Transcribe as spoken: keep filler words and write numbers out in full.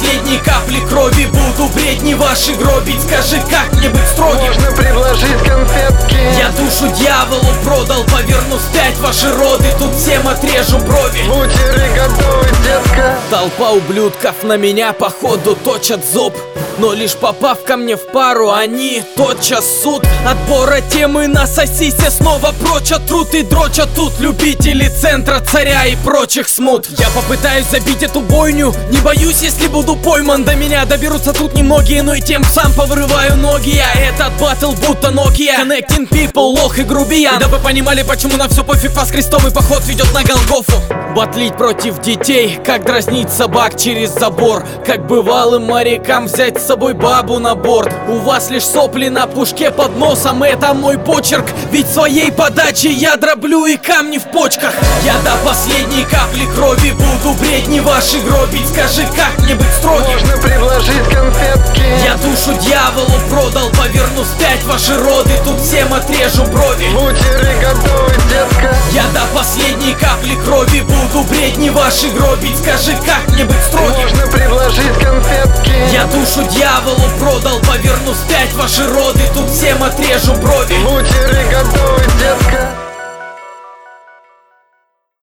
последней капли крови буду бредни ваши гробить. Скажи, как мне быть строгим? Можно предложить конфетки. Я душу дьяволу продал, поверну вспять ваши роды. Тут всем отрежу брови. Бутеры готовы, детка. Толпа ублюдков на меня походу точат зуб, но лишь попав ко мне в пару, они тотчас суд. Отбора темы на сосисе снова прочат труд и дрочат тут любители центра, царя и прочих смут. Я попытаюсь забить эту бойню, не боюсь, если буду пойман. До меня доберутся тут немногие, но и тем сам повырываю ноги. Я этот батл будто Nokia, connecting people, лох и грубиян. И дабы понимали, почему на все пофиг, вас крестовый поход ведет на Голгофу. Батлить против детей, как дразнить собак через забор, как бывалым морякам взять с собой бабу на борт. У вас лишь сопли на пушке под носом, это мой почерк, ведь своей подачей я дроблю и камни в почках. Я до последней капли крови буду бредни ваши гробить. Скажи, как мне быть строгим? Можно предложить конфетки. Я душу дьяволу продал, поверну вспять ваши роды. Тут всем отрежу брови. Бутеры готовы, детка. Я до последней капли крови буду бредни ваши гробить. Скажи, как мне быть строгим? Можно предложить конфетки. Я душу дьяволу продал, поверну вспять ваши роды. Тут всем отрежу брови. Бутеры готовы,